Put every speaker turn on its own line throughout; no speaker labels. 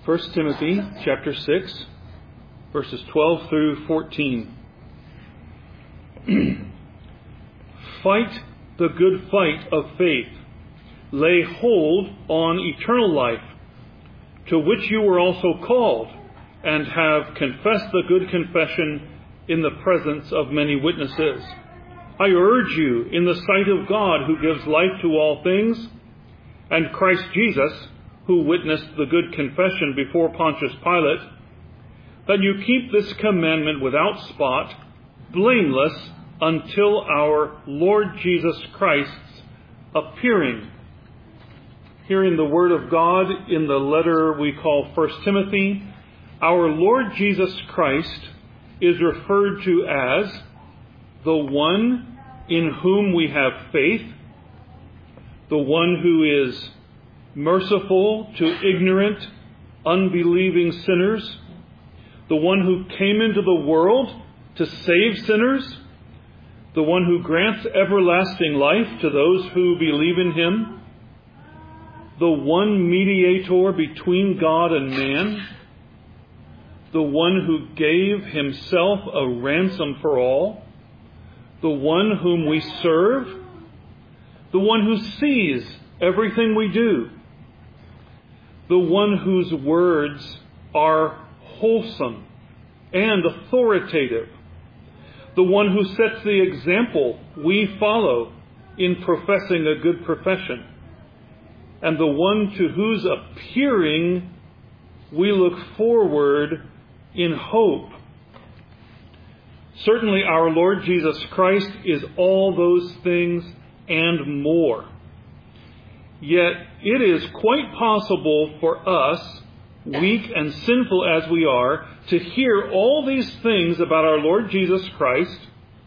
1 Timothy chapter 6, verses 12 through 14. Fight the good fight of faith. Lay hold on eternal life, to which you were also called, and have confessed the good confession in the presence of many witnesses. I urge you, in the sight of God, who gives life to all things, and Christ Jesus, who witnessed the good confession before Pontius Pilate, that you keep this commandment without spot, blameless, until our Lord Jesus Christ's appearing. Hearing the word of God in the letter we call 1 Timothy, our Lord Jesus Christ is referred to as the one in whom we have faith, the one who is merciful to ignorant, unbelieving sinners, the one who came into the world to save sinners, the one who grants everlasting life to those who believe in him, the one mediator between God and man, the one who gave himself a ransom for all, the one whom we serve, the one who sees everything we do, the one whose words are wholesome and authoritative, the one who sets the example we follow in professing a good profession, and the one to whose appearing we look forward in hope. Certainly our Lord Jesus Christ is all those things and more. Yet it is quite possible for us, weak and sinful as we are, to hear all these things about our Lord Jesus Christ,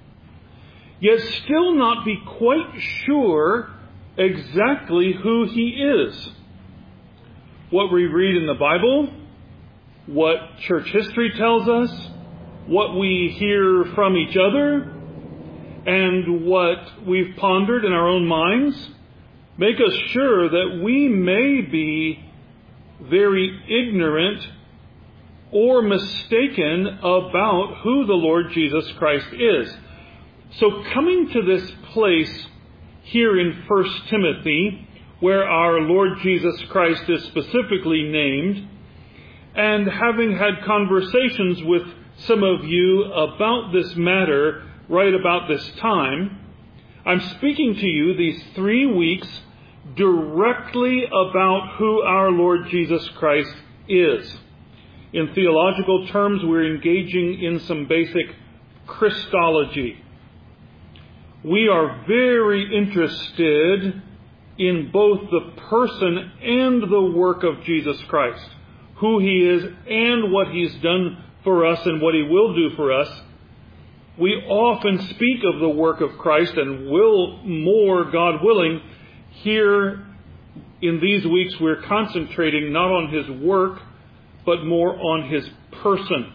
yet still not be quite sure exactly who he is. What we read in the Bible, what church history tells us, what we hear from each other, and what we've pondered in our own minds, make us sure that we may be very ignorant or mistaken about who the Lord Jesus Christ is. So coming to this place here in 1 Timothy, where our Lord Jesus Christ is specifically named, and having had conversations with some of you about this matter right about this time, I'm speaking to you these 3 weeks directly about who our Lord Jesus Christ is. In theological terms, we're engaging in some basic Christology. We are very interested in both the person and the work of Jesus Christ, who he is and what he's done for us and what he will do for us. We often speak of the work of Christ and will more, God willing. Here in these weeks we're concentrating not on his work, but more on his person.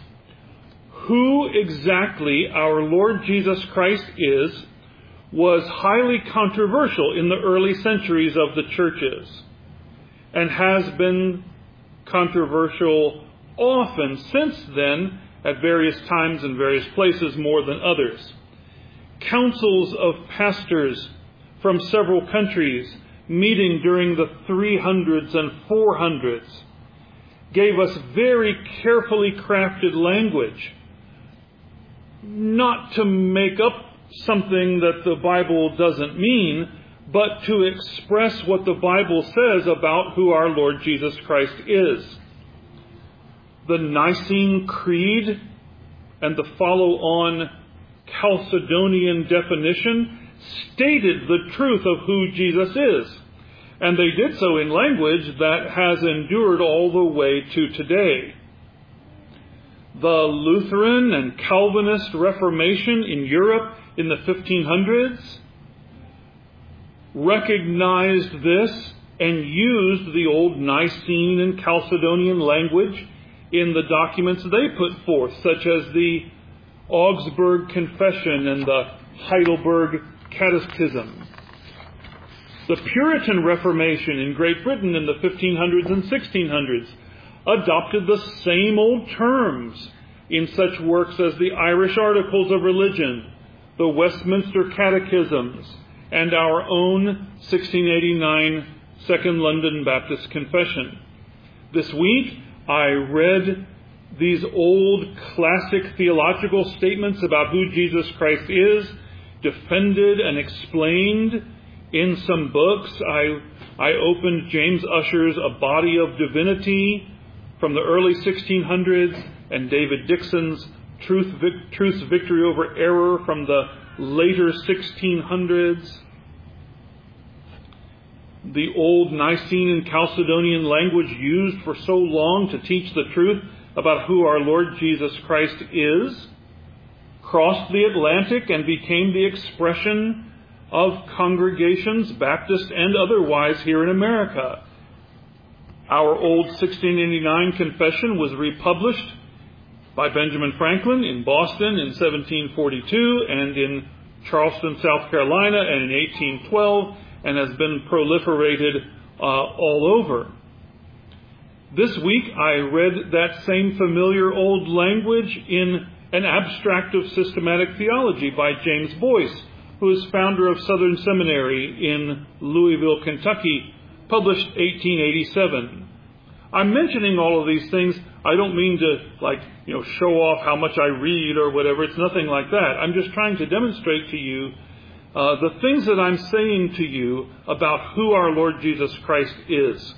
Who exactly our Lord Jesus Christ is was highly controversial in the early centuries of the churches, and has been controversial often since then at various times and various places more than others. Councils of pastors from several countries meeting during the 300s and 400s gave us very carefully crafted language, not to make up something that the Bible doesn't mean, but to express what the Bible says about who our Lord Jesus Christ is. The Nicene Creed and the follow-on Chalcedonian definition stated the truth of who Jesus is, and they did so in language that has endured all the way to today. The Lutheran and Calvinist Reformation in Europe in the 1500s recognized this and used the old Nicene and Chalcedonian language in the documents they put forth, such as the Augsburg Confession and the Heidelberg Catechism. The Puritan Reformation in Great Britain in the 1500s and 1600s adopted the same old terms in such works as the Irish Articles of Religion, the Westminster Catechisms, and our own 1689 Second London Baptist Confession. This week, I read these old classic theological statements about who Jesus Christ is, defended and explained in some books. I opened James Ussher's A Body of Divinity from the early 1600s and David Dixon's Truth's Victory Over Error from the later 1600s. The old Nicene and Chalcedonian language used for so long to teach the truth about who our Lord Jesus Christ is crossed the Atlantic and became the expression of congregations, Baptist and otherwise, here in America. Our old 1689 confession was republished by Benjamin Franklin in Boston in 1742 and in Charleston, South Carolina, and in 1812, and has been proliferated all over. This week I read that same familiar old language in An Abstract of Systematic Theology by James Boyce, who is founder of Southern Seminary in Louisville, Kentucky, published 1887. I'm mentioning all of these things. I don't mean to, show off how much I read or whatever. It's nothing like that. I'm just trying to demonstrate to you the things that I'm saying to you about who our Lord Jesus Christ is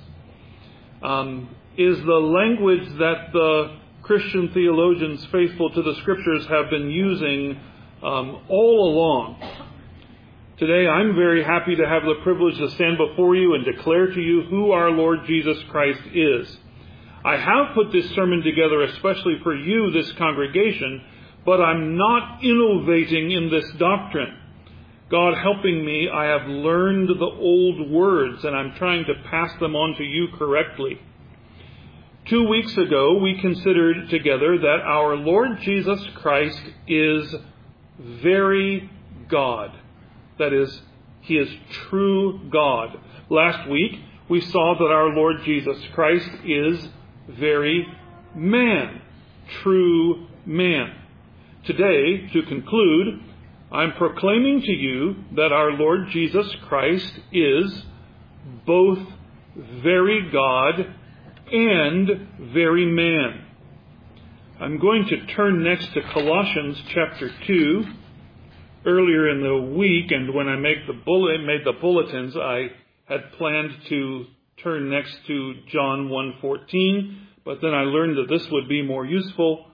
the language that the Christian theologians faithful to the Scriptures have been using all along. Today, I'm very happy to have the privilege to stand before you and declare to you who our Lord Jesus Christ is. I have put this sermon together especially for you, this congregation, but I'm not innovating in this doctrine. God helping me, I have learned the old words, and I'm trying to pass them on to you correctly. 2 weeks ago, we considered together that our Lord Jesus Christ is very God. That is, He is true God. Last week, we saw that our Lord Jesus Christ is very man, true man. Today, to conclude, I'm proclaiming to you that our Lord Jesus Christ is both very God and very man. I'm going to turn next to Colossians chapter 2. Earlier in the week, and when I made the bulletins, I had planned to turn next to John 1:14, but then I learned that this would be more useful.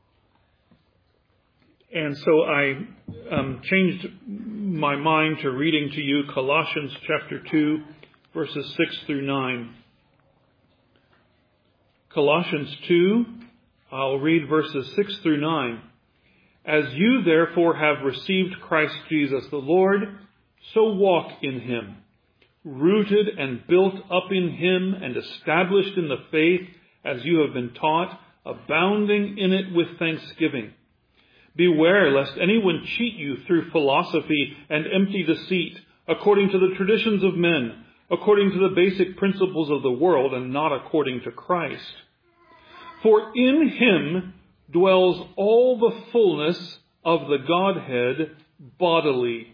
And so I changed my mind to reading to you Colossians chapter 2, verses 6 through 9. Colossians 2, I'll read verses 6 through 9. As you therefore have received Christ Jesus the Lord, so walk in Him, rooted and built up in Him and established in the faith as you have been taught, abounding in it with thanksgiving. Beware lest anyone cheat you through philosophy and empty deceit, according to the traditions of men, according to the basic principles of the world, and not according to Christ. For in Him dwells all the fullness of the Godhead bodily.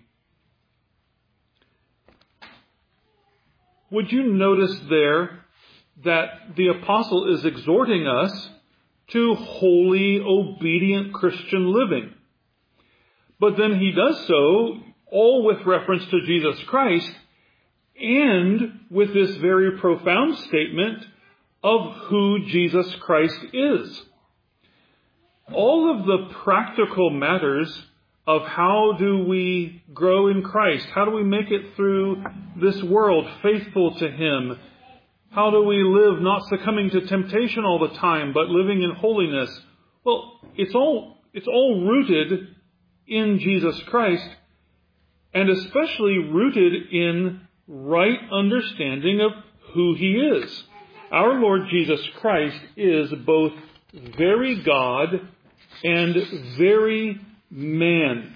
Would you notice there that the apostle is exhorting us to holy, obedient Christian living? But then he does so all with reference to Jesus Christ and with this very profound statement of who Jesus Christ is. All of the practical matters of how do we grow in Christ, how do we make it through this world faithful to Him, how do we live not succumbing to temptation all the time, but living in holiness? Well, it's all rooted in Jesus Christ, and especially rooted in right understanding of who He is. Our Lord Jesus Christ is both very God and very man.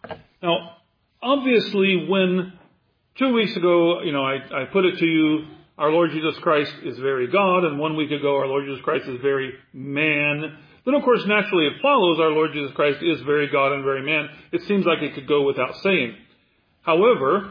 Now, obviously, when 2 weeks ago, I put it to you our Lord Jesus Christ is very God, and 1 week ago our Lord Jesus Christ is very man, then of course naturally it follows our Lord Jesus Christ is very God and very man. It seems like it could go without saying. However,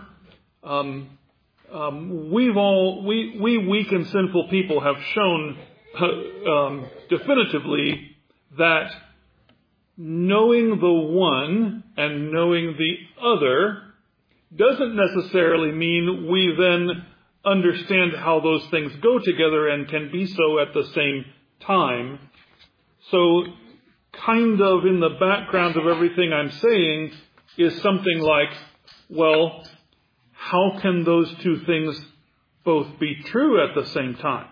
we weak and sinful people have shown definitively that knowing the one and knowing the other doesn't necessarily mean we then understand how those things go together and can be so at the same time. So kind of in the background of everything I'm saying is something like, well, how can those two things both be true at the same time?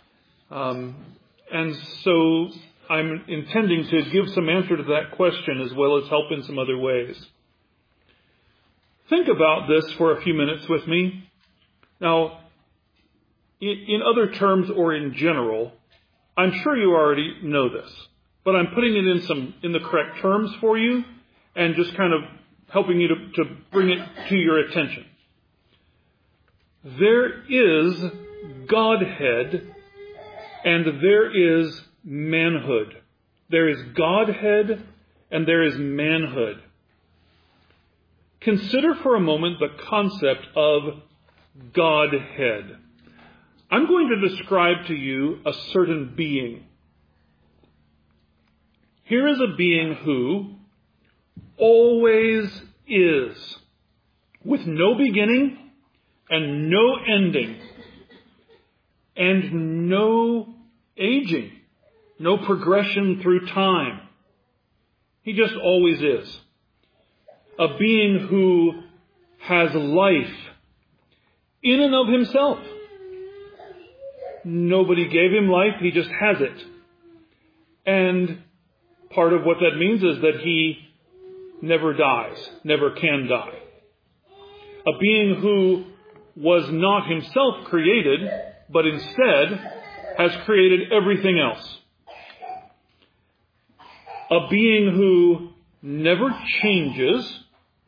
And so I'm intending to give some answer to that question as well as help in some other ways. Think about this for a few minutes with me. Now, in other terms or in general, I'm sure you already know this, but I'm putting it in the correct terms for you and just kind of helping you to bring it to your attention. There is Godhead and there is manhood. There is Godhead and there is manhood. Consider for a moment the concept of Godhead. I'm going to describe to you a certain being. Here is a being who always is, with no beginning and no ending, and no aging, no progression through time. He just always is. A being who has life in and of himself. Nobody gave him life, he just has it. And part of what that means is that he never dies, never can die. A being who was not himself created, but instead has created everything else. A being who never changes,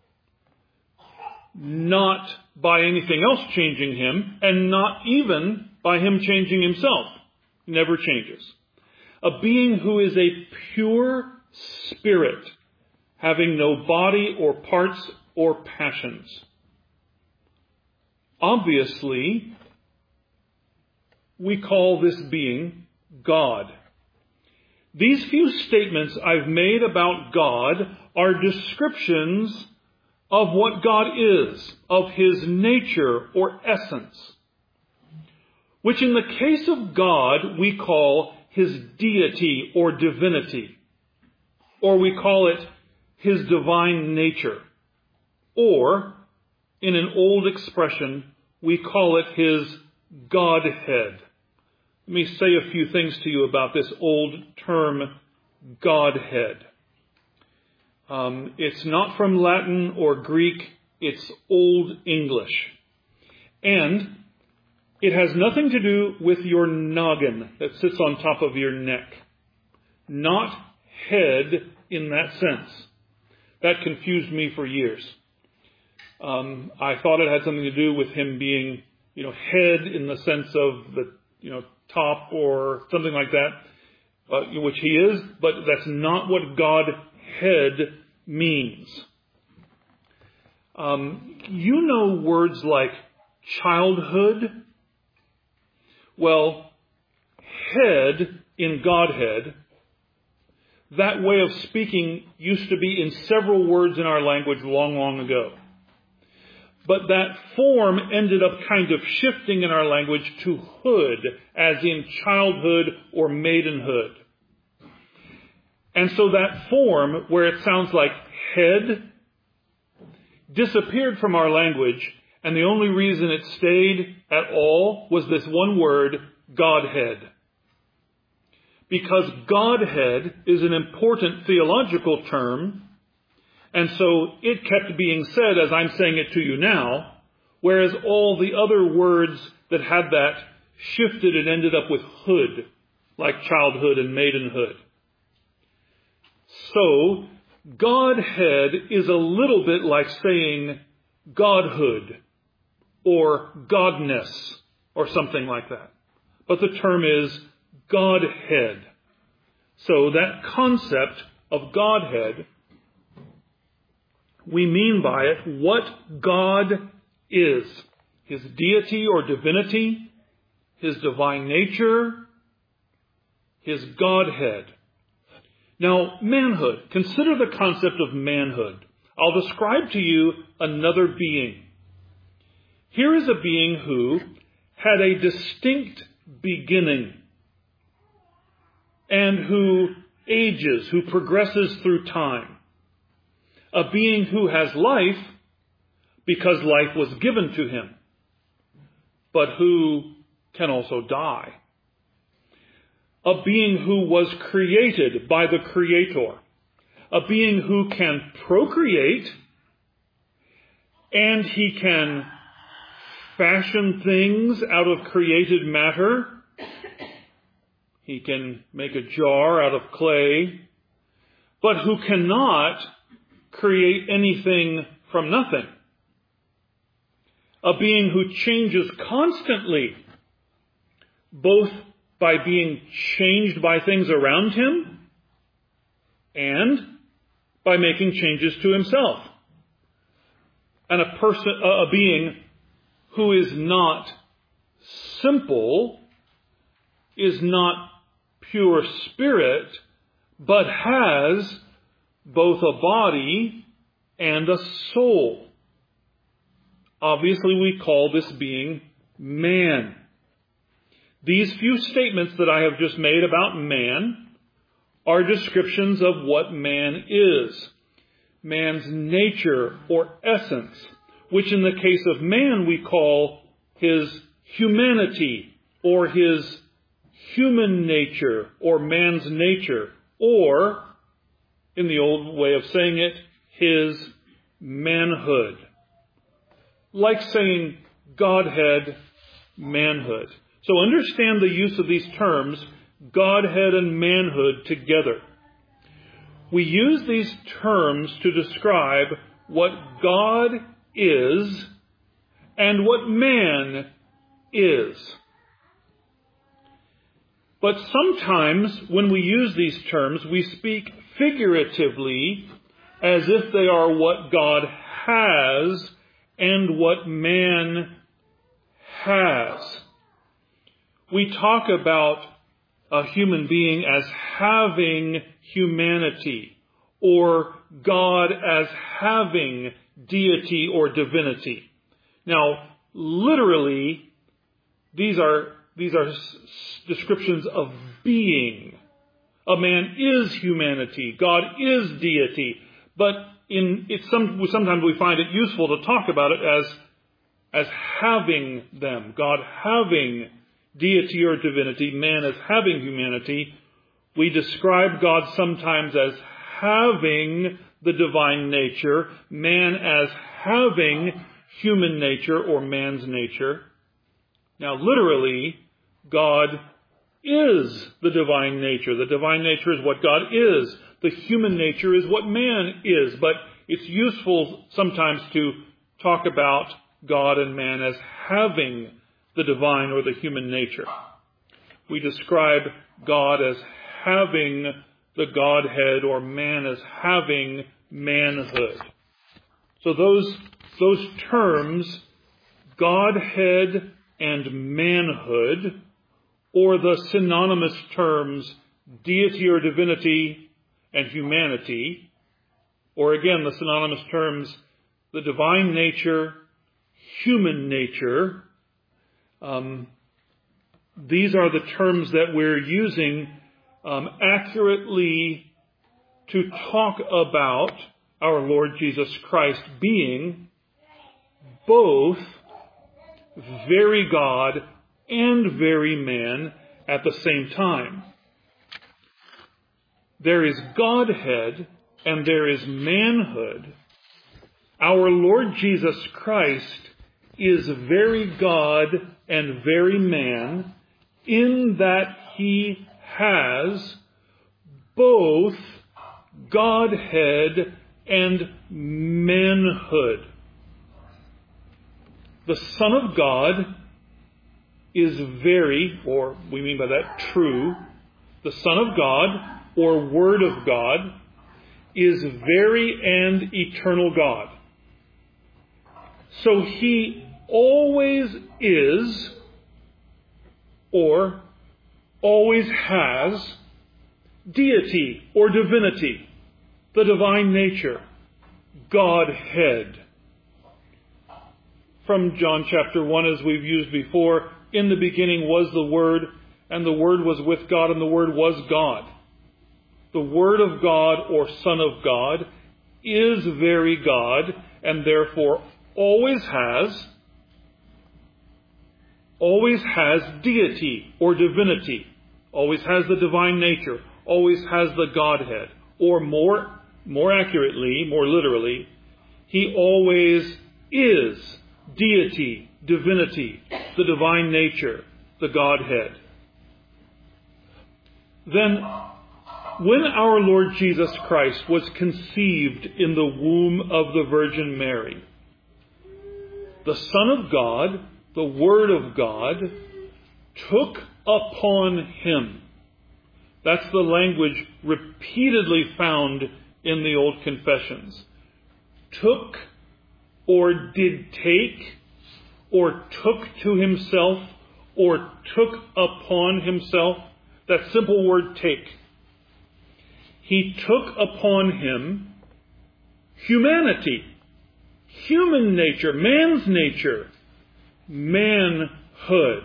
not by anything else changing him, and not even by him changing himself. Never changes. A being who is a pure spirit, having no body or parts or passions. Obviously, we call this being God. These few statements I've made about God are descriptions of what God is, of his nature or essence, which in the case of God we call his deity or divinity, or we call it his divine nature, or in an old expression, we call it his Godhead. Let me say a few things to you about this old term, Godhead. It's not from Latin or Greek, it's Old English. And it has nothing to do with your noggin that sits on top of your neck. Not head in that sense. That confused me for years. I thought it had something to do with him being, head in the sense of the, top or something like that, which he is, but that's not what Godhead means. You know words like childhood? Well, head in Godhead, that way of speaking used to be in several words in our language long, long ago. But that form ended up kind of shifting in our language to hood, as in childhood or maidenhood. And so that form, where it sounds like head, disappeared from our language, and the only reason it stayed at all was this one word, Godhead. Because Godhead is an important theological term, and so it kept being said as I'm saying it to you now, whereas all the other words that had that shifted and ended up with hood, like childhood and maidenhood. So, Godhead is a little bit like saying Godhood, or Godness, or something like that. But the term is Godhead. So that concept of Godhead, we mean by it what God is. His deity or divinity, His divine nature, His Godhead. Now, manhood. Consider the concept of manhood. I'll describe to you another being. Here is a being who had a distinct beginning and who ages, who progresses through time. A being who has life because life was given to him, but who can also die. A being who was created by the Creator. A being who can procreate, and he can fashion things out of created matter. He can make a jar out of clay, but who cannot create anything from nothing. A being who changes constantly, both by being changed by things around him and by making changes to himself. And a being who is not simple, is not pure spirit, but has both a body and a soul. Obviously, we call this being man. These few statements that I have just made about man are descriptions of what man is. Man's nature or essence, which in the case of man we call his humanity or his human nature or man's nature, or, in the old way of saying it, his manhood. Like saying Godhead, manhood. So understand the use of these terms, Godhead and manhood, together. We use these terms to describe what God is and what man is. But sometimes when we use these terms, we speak figuratively as if they are what God has and what man has. We talk about a human being as having humanity, or God as having deity or divinity. Now, literally, these are descriptions of being. A man is humanity. God is deity. But sometimes we find it useful to talk about it as having them. God having deity or divinity, man as having humanity. We describe God sometimes as having the divine nature, man as having human nature or man's nature. Now, literally, God is the divine nature. The divine nature is what God is. The human nature is what man is. But it's useful sometimes to talk about God and man as having the divine or the human nature. We describe God as having the Godhead, or man as having manhood. So those terms, Godhead and manhood, or the synonymous terms deity or divinity and humanity, or again the synonymous terms the divine nature, human nature, these are the terms that we're using accurately to talk about our Lord Jesus Christ being both very God and very man at the same time. There is Godhead and there is manhood. Our Lord Jesus Christ is very God and very man in that he has both Godhead and manhood. The Son of God is very, or we mean by that true, the Son of God, or Word of God, is very and eternal God. So He always is, or always has, deity or divinity, the divine nature, Godhead. From John chapter 1, as we've used before, in the beginning was the Word, and the Word was with God, and the Word was God. The Word of God, or Son of God, is very God, and therefore always has deity or divinity, always has the divine nature, always has the Godhead. Or more accurately, more literally, He always is deity, divinity, the divine nature, the Godhead. Then, when our Lord Jesus Christ was conceived in the womb of the Virgin Mary, the Son of God, the Word of God, took upon Him. That's the language repeatedly found in the Old Confessions. Took, or did take, or took to Himself, or took upon Himself. That simple word, take. He took upon Him humanity, human nature, man's nature, manhood.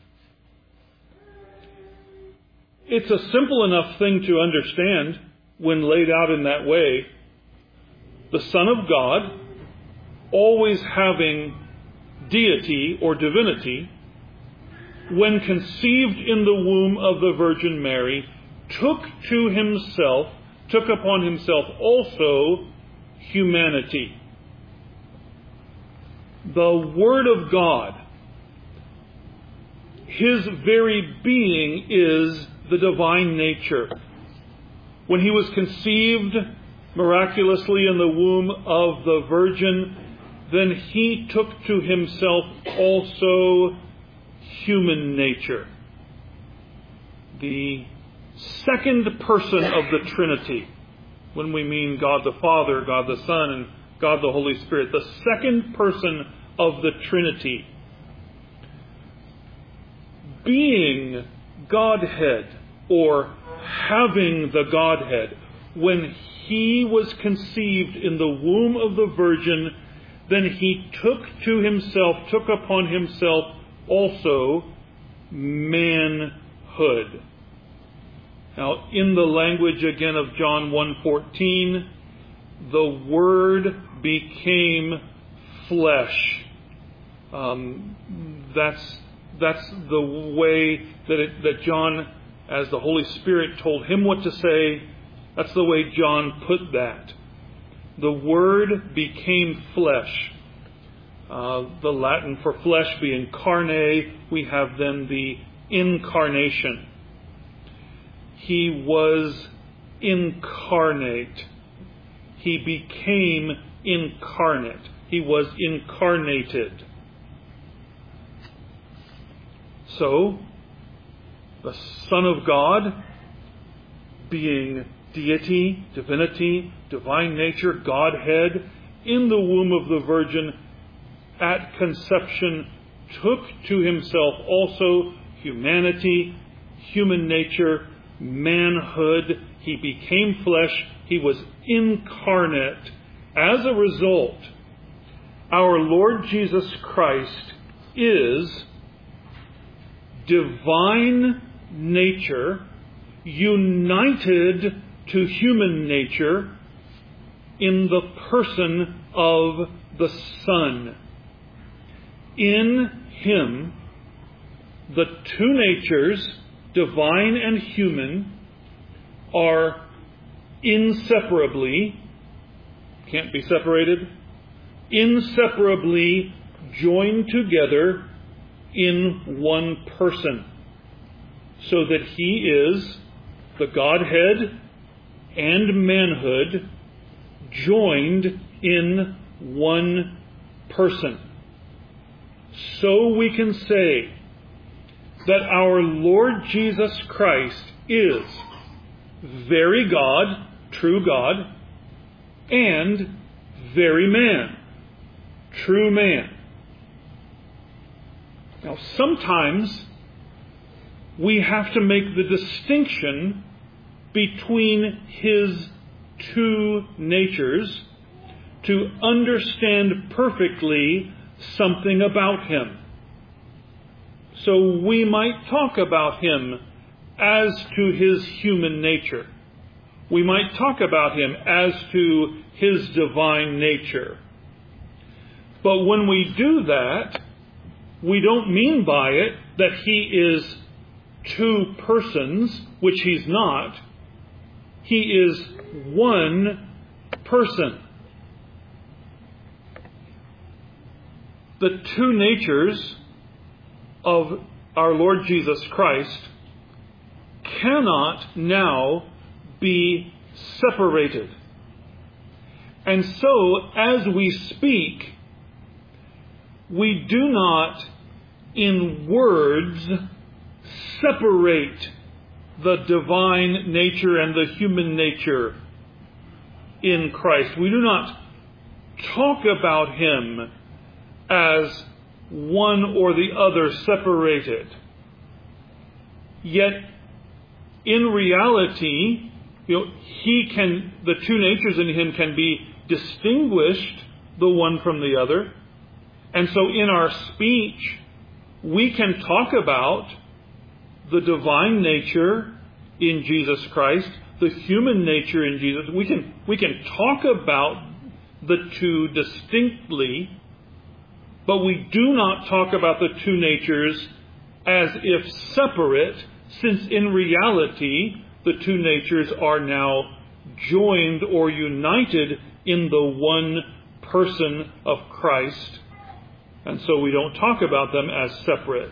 It's a simple enough thing to understand when laid out in that way. The Son of God, always having deity or divinity, when conceived in the womb of the Virgin Mary, took upon Himself also humanity. The Word of God, His very being is the divine nature. When He was conceived miraculously in the womb of the Virgin, then He took to Himself also human nature. The second person of the Trinity, when we mean God the Father, God the Son, and God the Holy Spirit, the second person of the Trinity, being Godhead, or having the Godhead, when He was conceived in the womb of the Virgin, then He took upon Himself also manhood. Now, in the language again of John 1:14, the Word became flesh. That's the way that John, as the Holy Spirit told him what to say, that's the way John put that. The Word became flesh. The Latin for flesh being carne, we have then the incarnation. He was incarnate. He became incarnate. He was incarnated. So, the Son of God, being deity, divinity, divine nature, Godhead, in the womb of the Virgin, at conception, took to Himself also humanity, human nature, manhood. He became flesh. He was incarnate. As a result, our Lord Jesus Christ is divine nature united to human nature in the person of the Son. In Him, the two natures, divine and human, are inseparably, can't be separated, inseparably joined together in one person, so that He is the Godhead and manhood joined in one person. So we can say that our Lord Jesus Christ is very God, true God, and very man, true man. Now, sometimes we have to make the distinction between his two natures to understand perfectly something about him. So we might talk about him as to his human nature. We might talk about him as to his divine nature. But when we do that, we don't mean by it that he is two persons, which he's not. He is one person. The two natures of our Lord Jesus Christ cannot now be separated. And so, as we speak, we do not, in words, separate the divine nature and the human nature in Christ. We do not talk about him as one or the other separated. Yet, in reality, the two natures in him can be distinguished, the one from the other. And so in our speech, we can talk about the divine nature in Jesus Christ, the human nature in Jesus. We can talk about the two distinctly, but we do not talk about the two natures as if separate, since in reality the two natures are now joined or united in the one person of Christ. And so we don't talk about them as separate.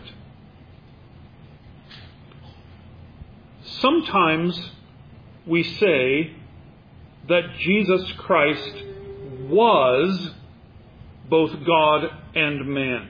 Sometimes we say that Jesus Christ was both God and man.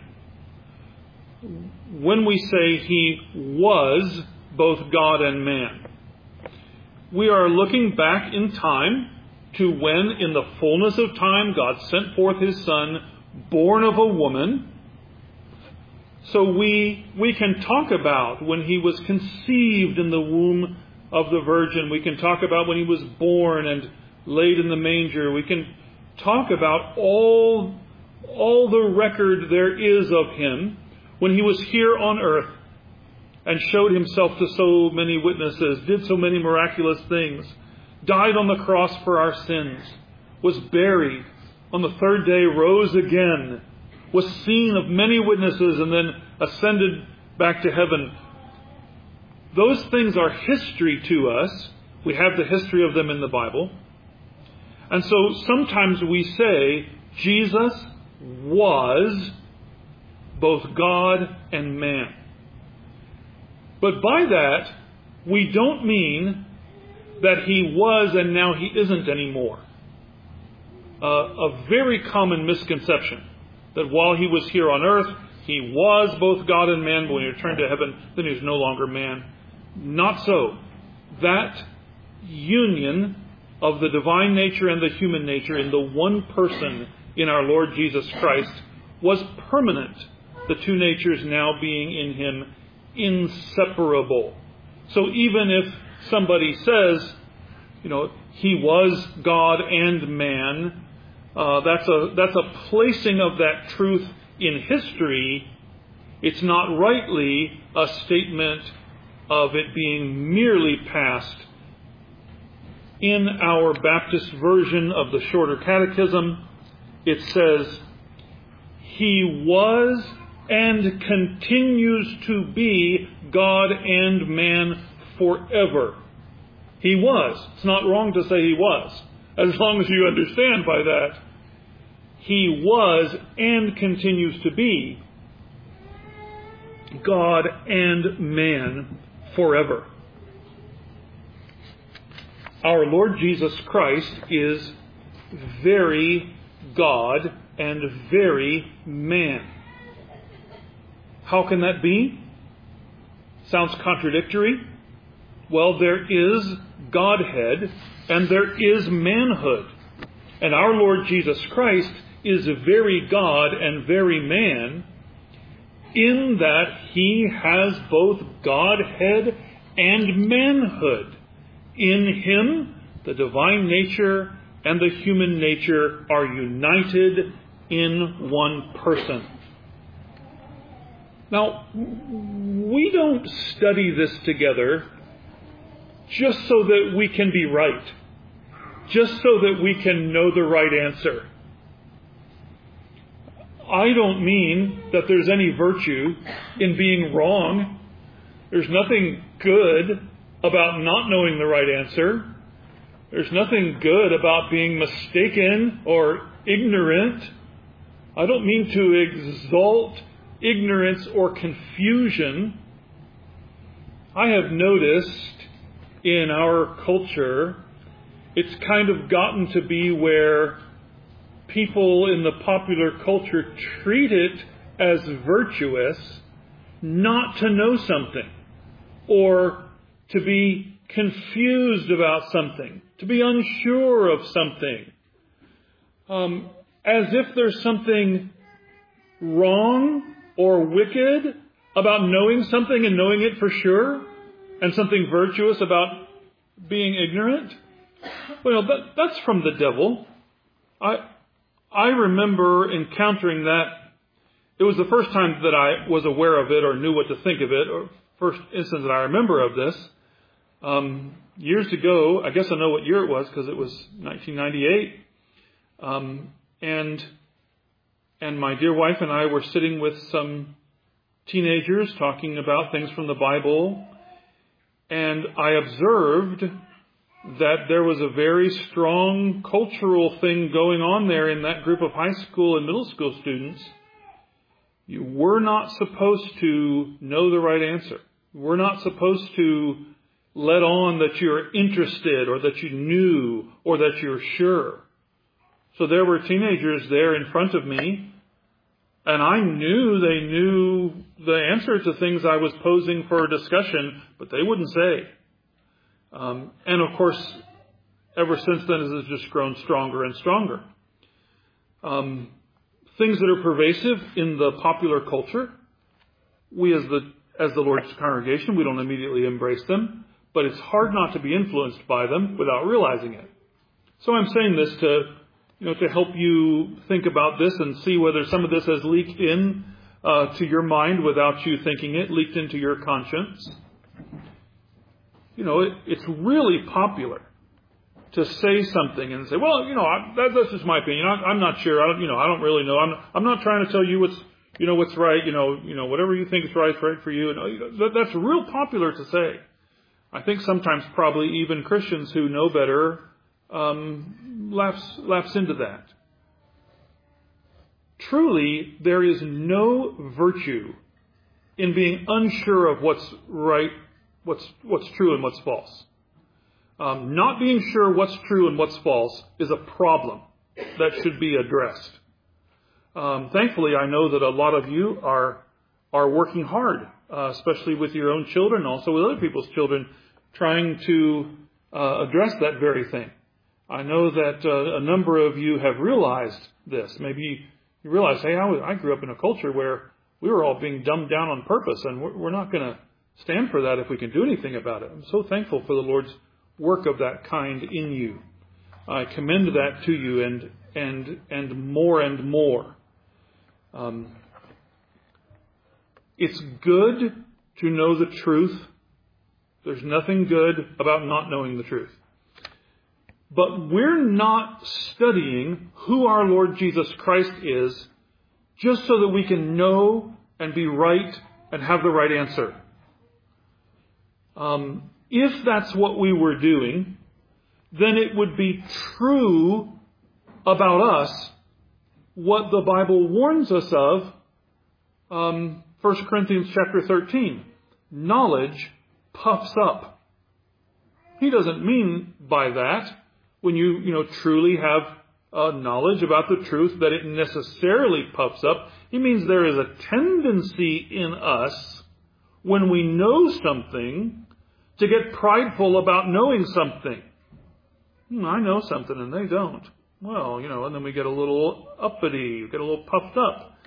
When we say he was both God and man, we are looking back in time to when, in the fullness of time, God sent forth his Son, born of a woman. So we can talk about when he was conceived in the womb of the Virgin. We can talk about when he was born and laid in the manger. We can talk about all the record there is of him when he was here on earth and showed himself to so many witnesses, did so many miraculous things, died on the cross for our sins, was buried, on the third day rose again, was seen of many witnesses, and then ascended back to heaven. Those things are history to us. We have the history of them in the Bible. And so sometimes we say Jesus was both God and man. But by that, we don't mean that he was and now he isn't anymore. A very common misconception that while he was here on earth, he was both God and man, but when he returned to heaven, then he was no longer man. Not so. That union of the divine nature and the human nature in the one person in our Lord Jesus Christ was permanent. The two natures now being in him inseparable. So even if somebody says, he was God and man, that's a placing of that truth in history. It's not rightly a statement of it being merely past. In our Baptist version of the Shorter Catechism, it says, he was and continues to be God and man forever. He was. It's not wrong to say he was, as long as you understand by that. He was and continues to be God and man forever. Our Lord Jesus Christ is very God and very man. How can that be? Sounds contradictory? Well, there is Godhead and there is manhood. And our Lord Jesus Christ is very God and very man, in that he has both Godhead and manhood. In him, the divine nature and the human nature are united in one person. Now, we don't study this together just so that we can be right, just so that we can know the right answer. I don't mean that there's any virtue in being wrong. There's nothing good about not knowing the right answer. There's nothing good about being mistaken or ignorant. I don't mean to exalt ignorance or confusion. I have noticed in our culture, it's kind of gotten to be where people in the popular culture treat it as virtuous not to know something, or to be confused about something, to be unsure of something, as if there's something wrong or wicked about knowing something and knowing it for sure, and something virtuous about being ignorant. Well, that's from the devil. I remember encountering that. It was the first time that I was aware of it or knew what to think of it, or first instance that I remember of this. Years ago, I guess I know what year it was because it was 1998. And my dear wife and I were sitting with some teenagers talking about things from the Bible. And I observed that there was a very strong cultural thing going on there in that group of high school and middle school students. You were not supposed to know the right answer. You were not supposed to let on that you're interested or that you knew or that you're sure. So there were teenagers there in front of me, and I knew they knew the answer to things I was posing for discussion, but they wouldn't say. And of course, ever since then, it has just grown stronger and stronger. Things that are pervasive in the popular culture, we as the Lord's congregation, we don't immediately embrace them, but it's hard not to be influenced by them without realizing it. So I'm saying this to help you think about this and see whether some of this has leaked in to your mind without you thinking it, leaked into your conscience. It's really popular to say something and say, well, that's just my opinion. I'm not sure. I don't really know. I'm not trying to tell you what's right. Whatever you think is right for you. That's real popular to say. I think sometimes probably even Christians who know better lapse into that. Truly, there is no virtue in being unsure of what's right, what's true and what's false. Not being sure what's true and what's false is a problem that should be addressed. Thankfully, I know that a lot of you are working hard, especially with your own children, also with other people's children, trying to address that very thing. I know that a number of you have realized this. Maybe you realize, hey, I grew up in a culture where we were all being dumbed down on purpose, and we're not going to stand for that if we can do anything about it. I'm so thankful for the Lord's work of that kind in you. I commend that to you and more and more. It's good to know the truth. There's nothing good about not knowing the truth. But we're not studying who our Lord Jesus Christ is just so that we can know and be right and have the right answer. If that's what we were doing, then it would be true about us what the Bible warns us of. 1 Corinthians chapter 13. Knowledge puffs up. He doesn't mean by that, when you truly have knowledge about the truth, that it necessarily puffs up. He means there is a tendency in us when we know something to get prideful about knowing something. I know something and they don't. Well, and then we get a little uppity, get a little puffed up.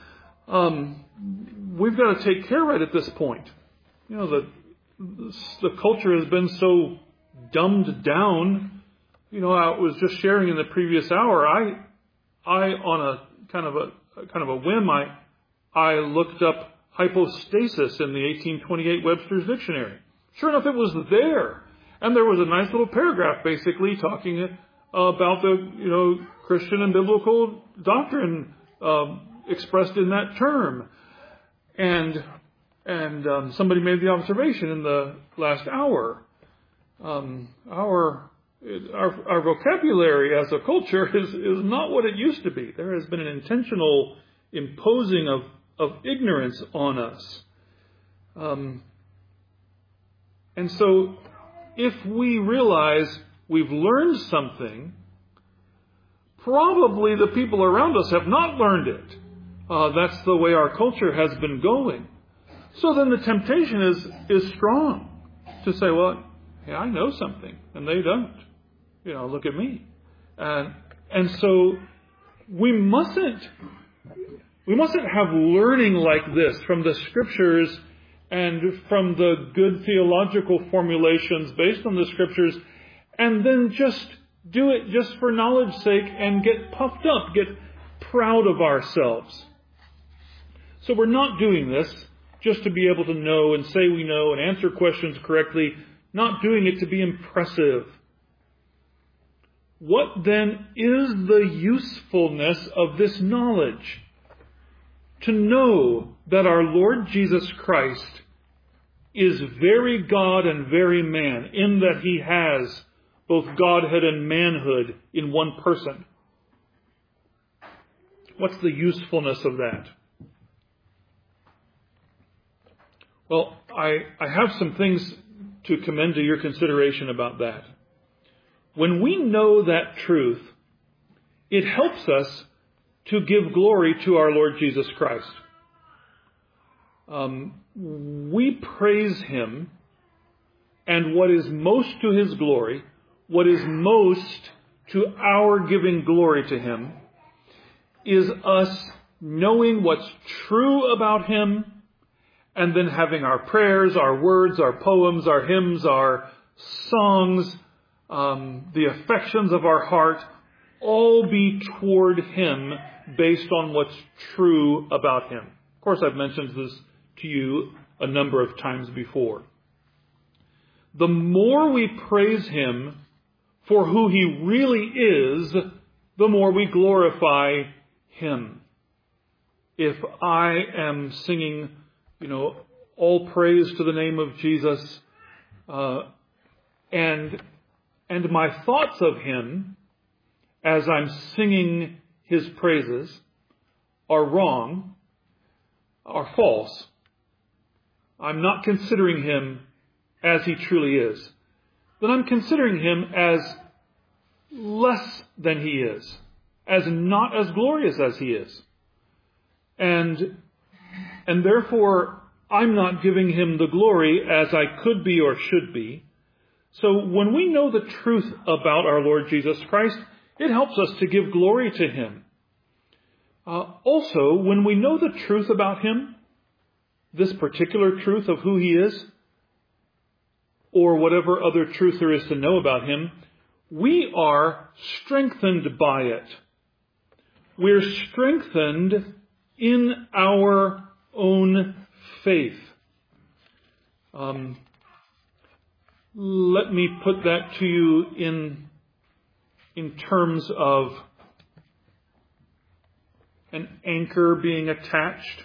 We've got to take care right at this point. The culture has been so dumbed down. I was just sharing in the previous hour. I on a kind of a whim, I looked up hypostasis in the 1828 Webster's Dictionary. Sure enough, it was there, and there was a nice little paragraph basically talking about the Christian and biblical doctrine expressed in that term, and somebody made the observation in the last hour. Our vocabulary as a culture is not what it used to be. There has been an intentional imposing of ignorance on us. And so if we realize we've learned something, probably the people around us have not learned it. That's the way our culture has been going. So then the temptation is strong to say, well, hey, I know something and they don't. Look at me. And so we mustn't have learning like this from the Scriptures and from the good theological formulations based on the Scriptures, and then just do it just for knowledge's sake and get puffed up, get proud of ourselves. So we're not doing this just to be able to know and say we know and answer questions correctly, not doing it to be impressive. What then is the usefulness of this knowledge? To know that our Lord Jesus Christ is very God and very man, in that he has both Godhead and manhood in one person. What's the usefulness of that? Well, I have some things to commend to your consideration about that. When we know that truth, it helps us to give glory to our Lord Jesus Christ. We praise him, and what is most to his glory, what is most to our giving glory to him, is us knowing what's true about him, and then having our prayers, our words, our poems, our hymns, our songs, the affections of our heart, all be toward him based on what's true about him. Of course, I've mentioned this to you a number of times before. The more we praise him for who he really is, the more we glorify him. If I am singing, all praise to the name of Jesus, and my thoughts of him as I'm singing his praises are wrong, are false, I'm not considering him as he truly is, then I'm considering him as less than he is, as not as glorious as he is. And therefore, I'm not giving him the glory as I could be or should be. So when we know the truth about our Lord Jesus Christ, it helps us to give glory to him. Also, when we know the truth about him, this particular truth of who he is, or whatever other truth there is to know about him, we are strengthened by it. We're strengthened in our own faith. Let me put that to you in terms of an anchor being attached.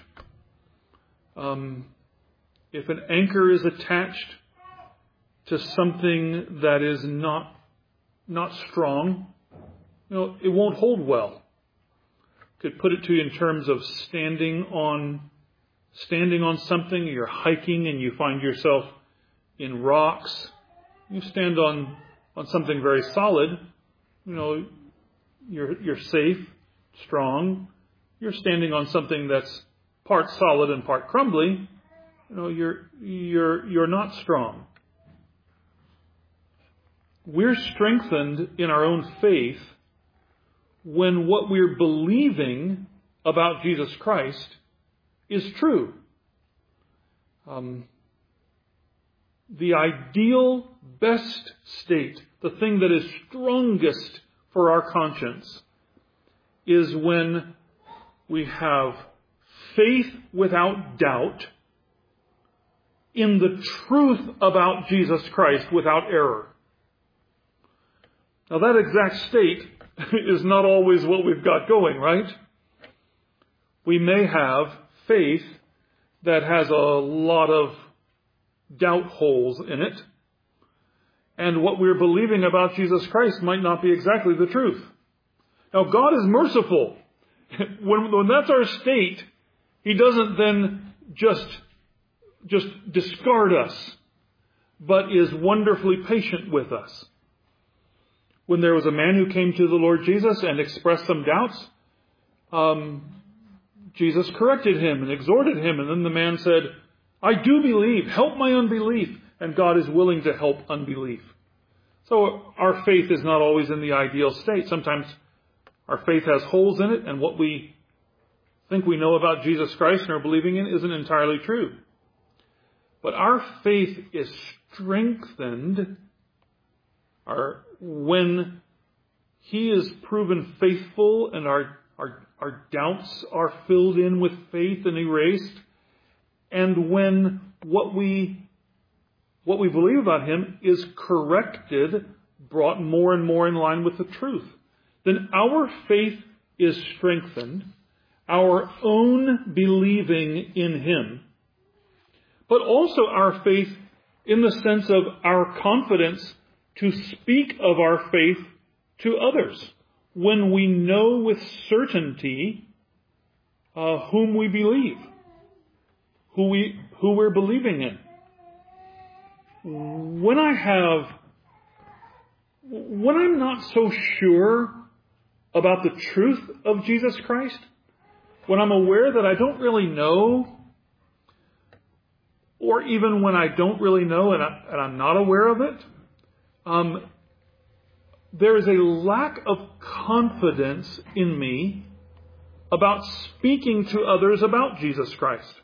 If an anchor is attached to something that is not strong, it won't hold well. Could put it to you in terms of standing on something. You're hiking and you find yourself in rocks. You stand on something very solid. You're safe, strong. You're standing on something that's part solid and part crumbly. you're not strong. We're strengthened in our own faith when what we're believing about Jesus Christ is true. The ideal, best state, the thing that is strongest for our conscience, is when we have faith without doubt in the truth about Jesus Christ without error. Now that exact state is not always what we've got going, right? We may have faith that has a lot of doubt holes in it, and what we're believing about Jesus Christ might not be exactly the truth. Now God is merciful. When that's our state, He doesn't then just discard us, but is wonderfully patient with us. When there was a man who came to the Lord Jesus and expressed some doubts, Jesus corrected him and exhorted him, and then the man said, I do believe, help my unbelief. And God is willing to help unbelief. So our faith is not always in the ideal state. Sometimes our faith has holes in it, and what we think we know about Jesus Christ and are believing in isn't entirely true. But our faith is strengthened when He is proven faithful and our doubts are filled in with faith and erased, and when what we believe about Him is corrected, brought more and more in line with the truth, then our faith is strengthened, our own believing in Him, but also our faith in the sense of our confidence to speak of our faith to others when we know with certainty whom we believe, who we're believing in. When I'm not so sure about the truth of Jesus Christ, when I'm aware that I don't really know, or even when I don't really know and I'm not aware of it, there is a lack of confidence in me about speaking to others about Jesus Christ.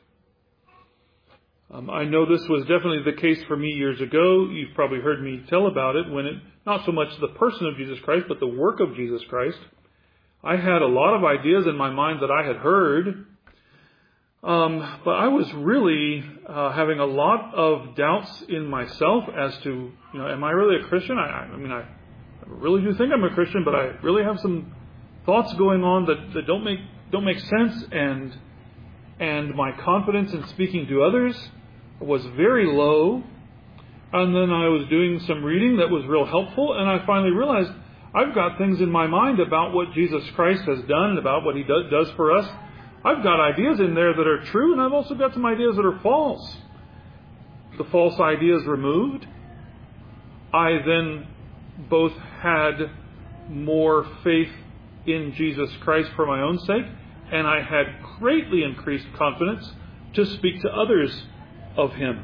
I know this was definitely the case for me years ago. You've probably heard me tell about it not so much the person of Jesus Christ, but the work of Jesus Christ. I had a lot of ideas in my mind that I had heard, but I was really having a lot of doubts in myself as to, am I really a Christian? I really do think I'm a Christian, but I really have some thoughts going on that don't make sense, and my confidence in speaking to others was very low. And then I was doing some reading that was real helpful, and I finally realized I've got things in my mind about what Jesus Christ has done and about what He does for us. I've got ideas in there that are true, and I've also got some ideas that are false. The false ideas removed, I then both had more faith in Jesus Christ for my own sake, and I had greatly increased confidence to speak to others of Him.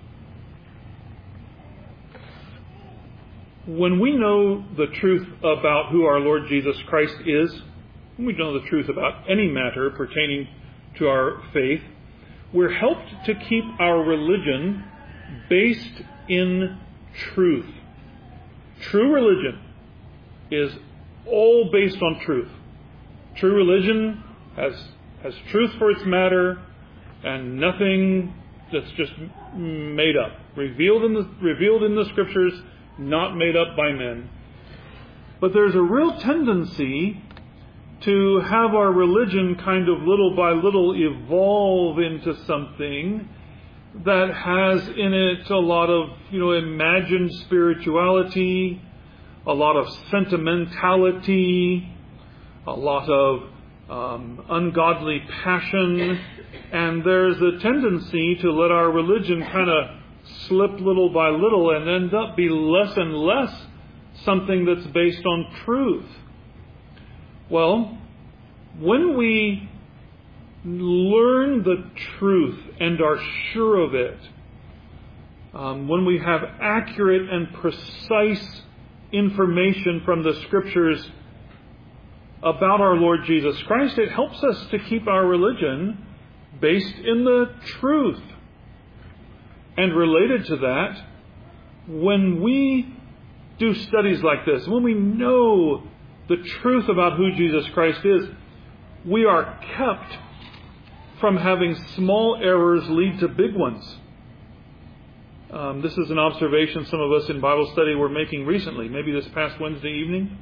When we know the truth about who our Lord Jesus Christ is, when we know the truth about any matter pertaining to our faith, we're helped to keep our religion based in truth. True religion is all based on truth. True religion has truth for its matter and nothing that's just made up. Revealed in the Scriptures, not made up by men. But there's a real tendency to have our religion kind of little by little evolve into something that has in it a lot of, imagined spirituality, a lot of sentimentality, a lot of ungodly passion, and there's a tendency to let our religion kind of slip little by little and end up be less and less something that's based on truth. Well, when we learn the truth and are sure of it, when we have accurate and precise information from the Scriptures about our Lord Jesus Christ, it helps us to keep our religion based in the truth. And related to that, when we do studies like this, when we know the truth about who Jesus Christ is, we are kept from having small errors lead to big ones. This is an observation some of us in Bible study were making recently, maybe this past Wednesday evening.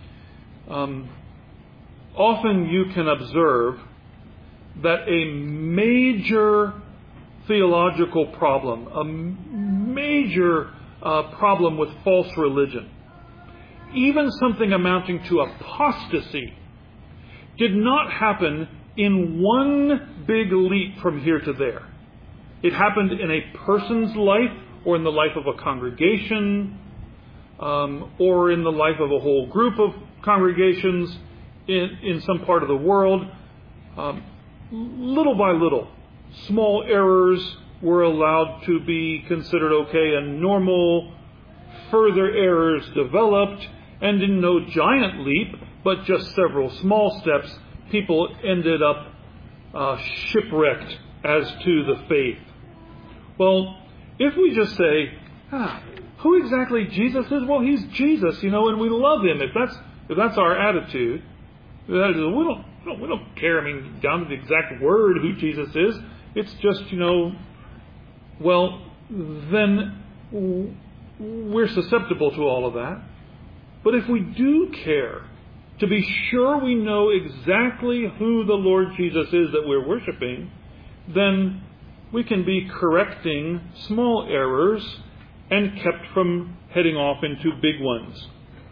Often you can observe that a major theological problem, a major problem with false religion, even something amounting to apostasy, did not happen in one big leap from here to there. It happened in a person's life, or in the life of a congregation, or in the life of a whole group of congregations in some part of the world. Little by little, small errors were allowed to be considered okay and normal. Further errors developed, and in no giant leap, but just several small steps, people ended up shipwrecked as to the faith. Well, if we just say, who exactly Jesus is? Well, he's Jesus, and we love him. If that's our attitude, we don't care. Down to the exact word who Jesus is. It's just, well, then we're susceptible to all of that. But if we do care to be sure we know exactly who the Lord Jesus is that we're worshiping, then we can be correcting small errors and kept from heading off into big ones.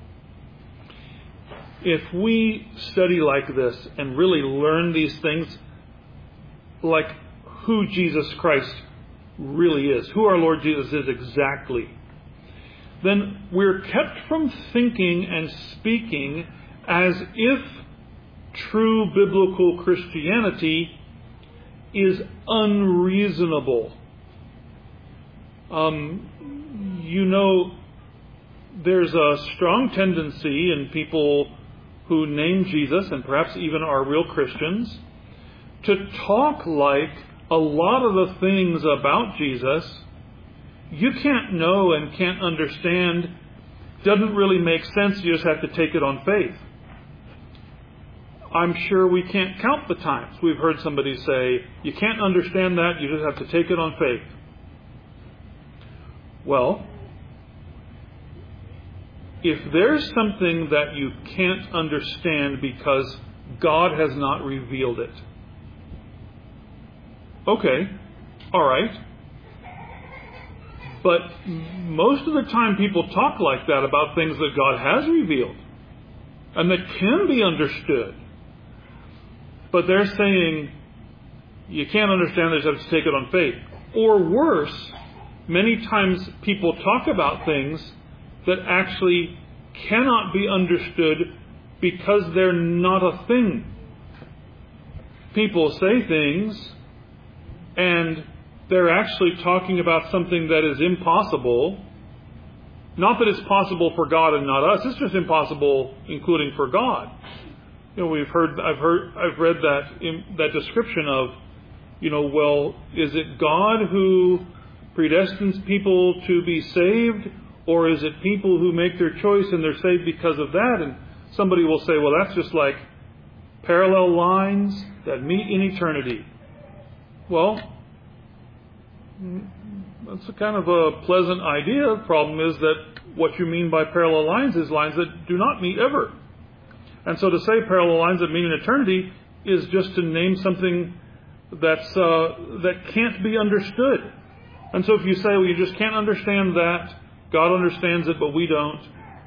If we study like this and really learn these things, like who Jesus Christ really is, who our Lord Jesus is exactly, then we're kept from thinking and speaking as if true biblical Christianity is unreasonable. There's a strong tendency in people who name Jesus, and perhaps even are real Christians, to talk like a lot of the things about Jesus you can't know and can't understand, doesn't really make sense, you just have to take it on faith. I'm sure we can't count the times we've heard somebody say, you can't understand that, you just have to take it on faith. Well, if there's something that you can't understand because God has not revealed it, okay, all right. But most of the time people talk like that about things that God has revealed and that can be understood. But they're saying, you can't understand this, you have to take it on faith. Or worse, many times people talk about things that actually cannot be understood because they're not a thing. People say things and they're actually talking about something that is impossible. Not that it's possible for God and not us, it's just impossible including for God. I've read that description of, well, is it God who predestines people to be saved, or is it people who make their choice and they're saved because of that? And somebody will say, well, that's just like parallel lines that meet in eternity. Well, that's a kind of a pleasant idea. The problem is that what you mean by parallel lines is lines that do not meet ever. And so to say parallel lines that meet in eternity is just to name something that can't be understood. And so if you say, well, you just can't understand that, God understands it, but we don't.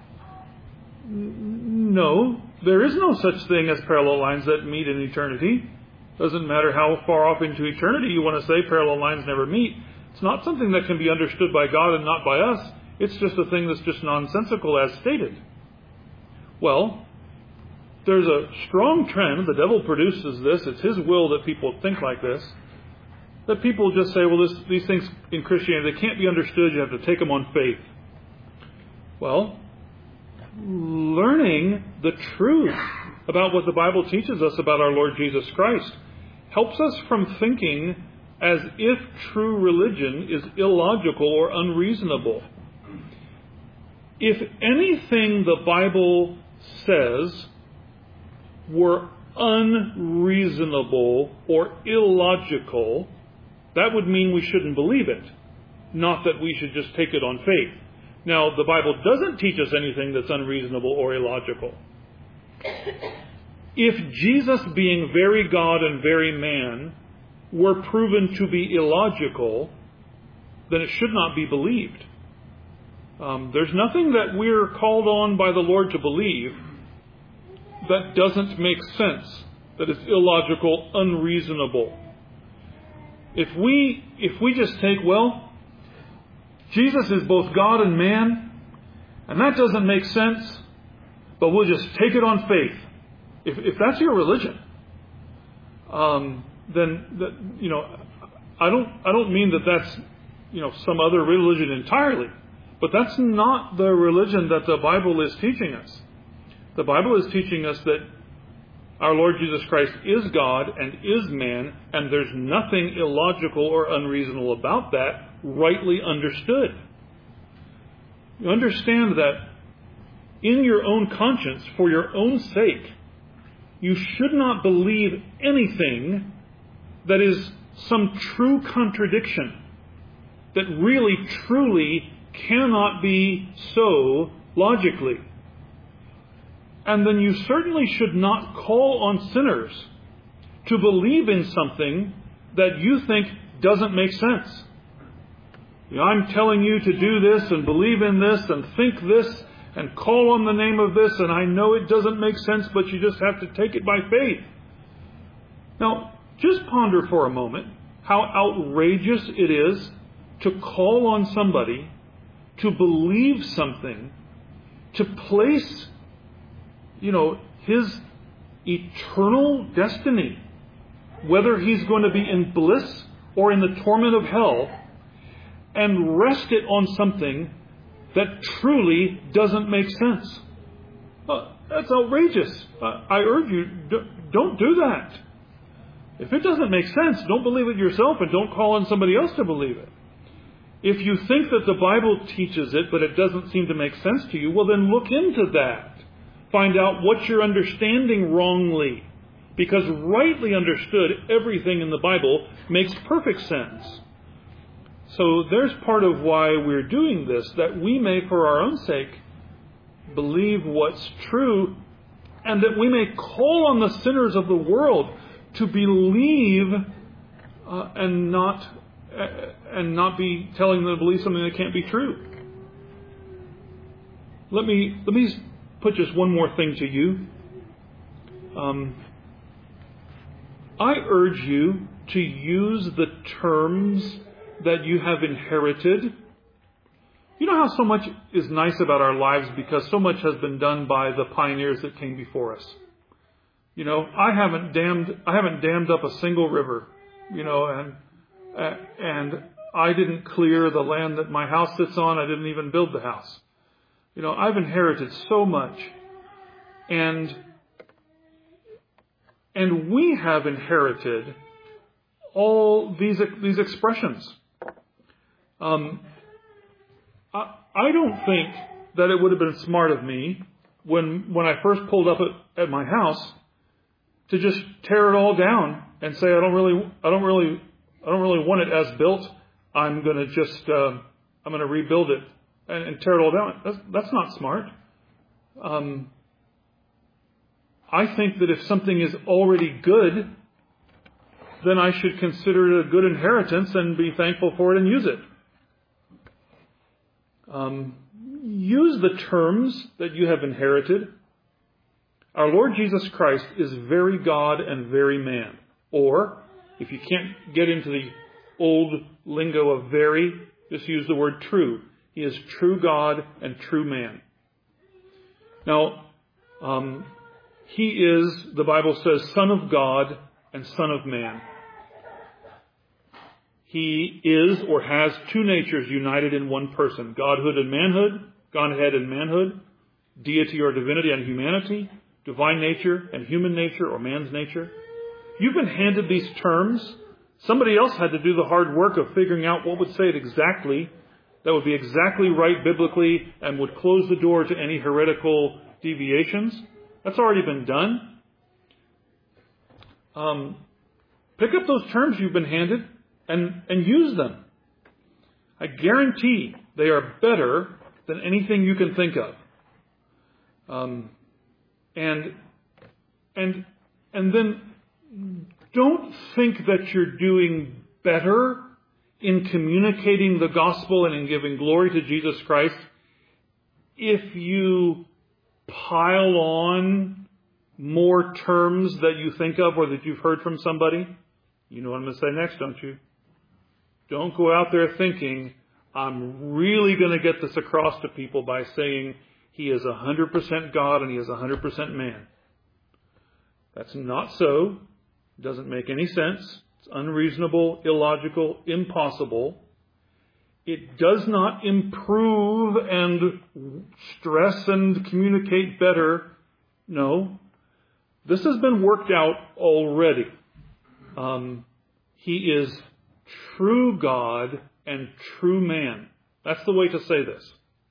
No, there is no such thing as parallel lines that meet in eternity. Doesn't matter how far off into eternity you want to say parallel lines never meet. It's not something that can be understood by God and not by us. It's just a thing that's just nonsensical as stated. Well, there's a strong trend, the devil produces this, it's his will that people think like this, that people just say, well, these things in Christianity, they can't be understood, you have to take them on faith. Well, learning the truth about what the Bible teaches us about our Lord Jesus Christ helps us from thinking as if true religion is illogical or unreasonable. If anything the Bible says were unreasonable or illogical, that would mean we shouldn't believe it, not that we should just take it on faith. Now, the Bible doesn't teach us anything that's unreasonable or illogical. If Jesus, being very God and very man, were proven to be illogical, then it should not be believed. There's nothing that we're called on by the Lord to believe that doesn't make sense, that is illogical, unreasonable. If we just take, well, Jesus is both God and man, and that doesn't make sense, but we'll just take it on faith. If that's your religion, then I don't mean that that's some other religion entirely, but that's not the religion that the Bible is teaching us. The Bible is teaching us that our Lord Jesus Christ is God and is man, and there's nothing illogical or unreasonable about that, rightly understood. You understand that in your own conscience, for your own sake, you should not believe anything that is some true contradiction, that really, truly cannot be so logically. And then you certainly should not call on sinners to believe in something that you think doesn't make sense. I'm telling you to do this and believe in this and think this and call on the name of this, and I know it doesn't make sense, but you just have to take it by faith. Now, just ponder for a moment how outrageous it is to call on somebody to believe something, to place, his eternal destiny, whether he's going to be in bliss or in the torment of hell, and rest it on something that truly doesn't make sense. That's outrageous. I urge you, don't do that. If it doesn't make sense, don't believe it yourself and don't call on somebody else to believe it. If you think that the Bible teaches it, but it doesn't seem to make sense to you, well then look into that. Find out what you're understanding wrongly. Because rightly understood, everything in the Bible makes perfect sense. So there's part of why we're doing this, that we may, for our own sake, believe what's true, and that we may call on the sinners of the world to believe and not be telling them to believe something that can't be true. Let me put just one more thing to you. I urge you to use the terms that you have inherited. You know how so much is nice about our lives because so much has been done by the pioneers that came before us. I haven't dammed up a single river, and I didn't clear the land that my house sits on. I didn't even build the house. I've inherited so much, and we have inherited all these expressions. I don't think that it would have been smart of me when I first pulled up at my house to just tear it all down and say I don't really want it as built. I'm going to rebuild it and tear it all down. That's not smart. I think that if something is already good, then I should consider it a good inheritance and be thankful for it and use it. Use the terms that you have inherited. Our Lord Jesus Christ is very God and very man. Or, if you can't get into the old lingo of very, just use the word true. He is true God and true man. Now, He is, the Bible says, Son of God and Son of Man. He is or has two natures united in one person. Godhood and manhood, Godhead and manhood, deity or divinity and humanity, divine nature and human nature or man's nature. You've been handed these terms. Somebody else had to do the hard work of figuring out what would say it exactly, that would be exactly right biblically and would close the door to any heretical deviations. That's already been done. Pick up those terms you've been handed and use them. I guarantee they are better than anything you can think of. And then don't think that you're doing better in communicating the gospel and in giving glory to Jesus Christ if you pile on more terms that you think of or that you've heard from somebody. You know what I'm going to say next, don't you? Don't go out there thinking, I'm really going to get this across to people by saying he is 100% God and he is 100% man. That's not so. It doesn't make any sense. It's unreasonable, illogical, impossible. It does not improve and stress and communicate better. No. This has been worked out already. He is true God and true man. That's the way to say this.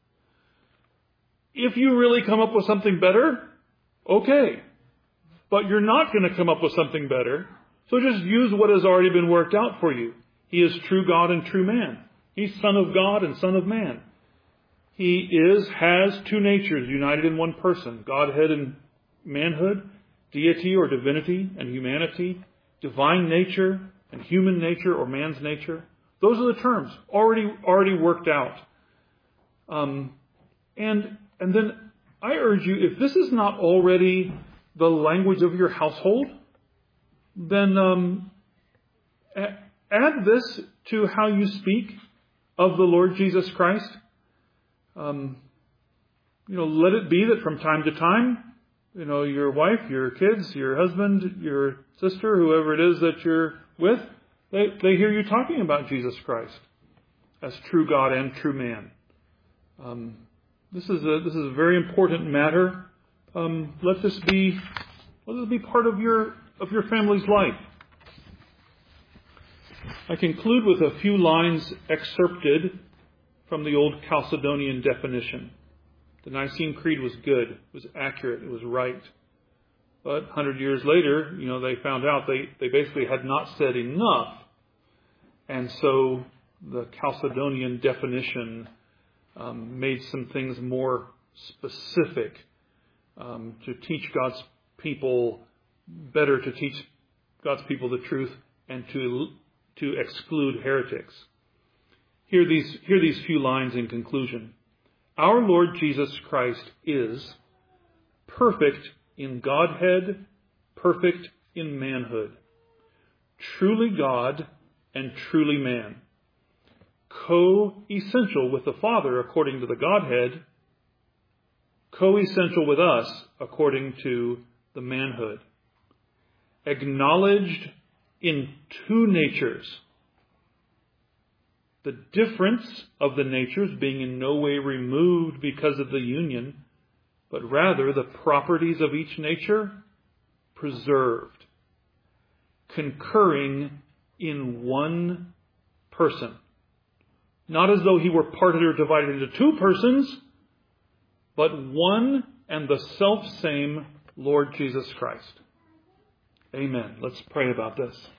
If you really come up with something better, okay. But you're not going to come up with something better. So just use what has already been worked out for you. He is true God and true man. He's Son of God and Son of man. He has two natures united in one person. Godhead and manhood, deity or divinity and humanity, divine nature and human nature or man's nature. Those are the terms already worked out. And then I urge you, if this is not already the language of your household, then add this to how you speak of the Lord Jesus Christ. Let it be that from time to time, your wife, your kids, your husband, your sister, whoever it is that you're with, they hear you talking about Jesus Christ as true God and true man. This is a very important matter. Let this be part of your family's life. I conclude with a few lines excerpted from the old Chalcedonian definition. The Nicene Creed was good, it was accurate, it was right. But 100 years later, they found out they basically had not said enough. And so the Chalcedonian definition made some things more specific to teach God's people better, to teach God's people the truth and to exclude heretics. Hear these few lines in conclusion. Our Lord Jesus Christ is perfect in Godhead, perfect in manhood, truly God and truly man, co-essential with the Father according to the Godhead, co-essential with us according to the manhood, acknowledged in two natures, the difference of the natures being in no way removed because of the union, but rather the properties of each nature preserved, concurring in one person. Not as though he were parted or divided into two persons, but one and the self-same Lord Jesus Christ. Amen. Let's pray about this.